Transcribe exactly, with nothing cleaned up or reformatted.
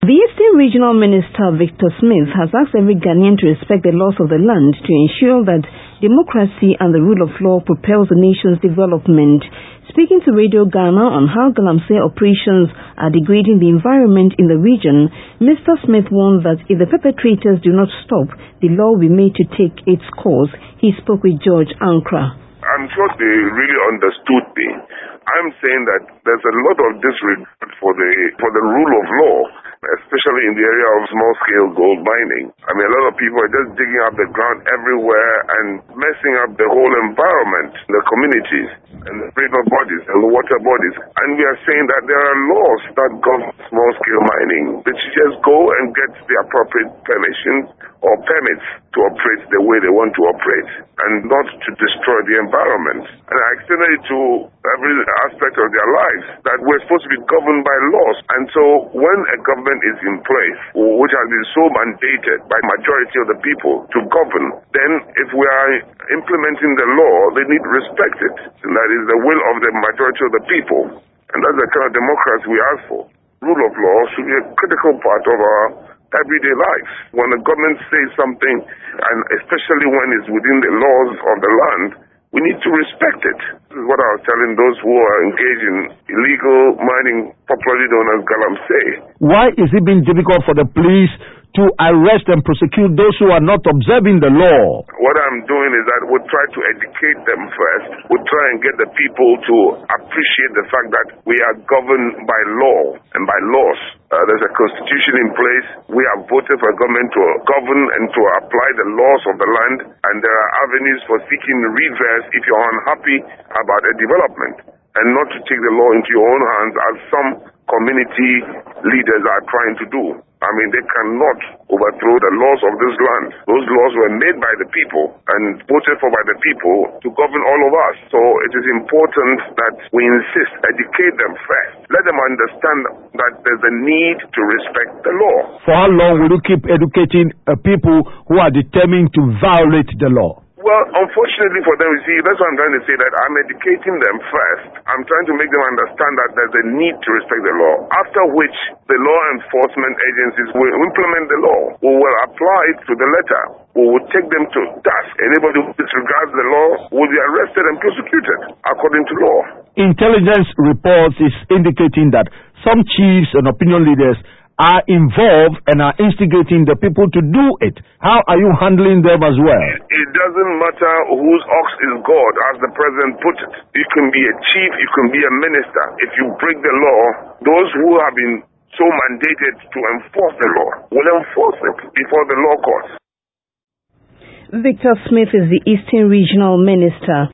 The Eastern Regional Minister Victor Smith has asked every Ghanaian to respect the laws of the land to ensure that democracy and the rule of law propels the nation's development. Speaking to Radio Ghana on how Galamsey operations are degrading the environment in the region, Mister Smith warned that if the perpetrators do not stop, the law will be made to take its course. He spoke with George Ankra. I'm sure they really understood me. I'm saying that there's a lot of disregard for the for the rule of law, especially in the area of small-scale gold mining. I mean, a lot of people are just digging up the ground everywhere and messing up the whole environment, the communities, and the river bodies and the water bodies. And we are saying that there are laws that govern small-scale mining. They should just go and get the appropriate permissions or permits to operate the way they want to operate and not to destroy the environment. And I extended it to every aspect of their lives that we're supposed to be governed by laws. And so when a government is in place, which has been so mandated by majority of the people to govern, then if we are implementing the law, they need to respect it. And that is the will of the majority of the people. And that's the kind of democracy we ask for. Rule of law should be a critical part of our everyday life. When the government says something, and especially when it's within the laws of the land, we need to respect it. This is what I was telling those who are engaged in illegal mining, popularly known as Galamsey. Why is it being difficult for the police to arrest and prosecute those who are not observing the law? What I'm doing is that we'll try to educate them first. We'll try and get the people to appreciate the fact that we are governed by law and by laws. Uh, there's a constitution in place. We have voted for a government to govern and to apply the laws of the land, and there are avenues for seeking redress if you're unhappy about a development, and not to take the law into your own hands as some community leaders are trying to do. I mean, they cannot overthrow the laws of this land. Those laws were made by the people and voted for by the people to govern all of us. So it is important that we insist, educate them first. Let them understand that there's a need to respect the law. For how long will you keep educating uh, people who are determined to violate the law? Well, unfortunately for them, you see, that's what I'm trying to say, that I'm educating them first. I'm trying to make them understand that there's a need to respect the law, after which the law enforcement agencies will implement the law. We will apply it to the letter. We will take them to task. Anybody who disregards the law will be arrested and prosecuted according to law. Intelligence reports is indicating that some chiefs and opinion leaders are involved and are instigating the people to do it. How are you handling them as well? It doesn't matter whose ox is God, as the president put it. You can be a chief, you can be a minister. If you break the law, those who have been so mandated to enforce the law will enforce it before the law courts. Victor Smith is the Eastern Regional Minister.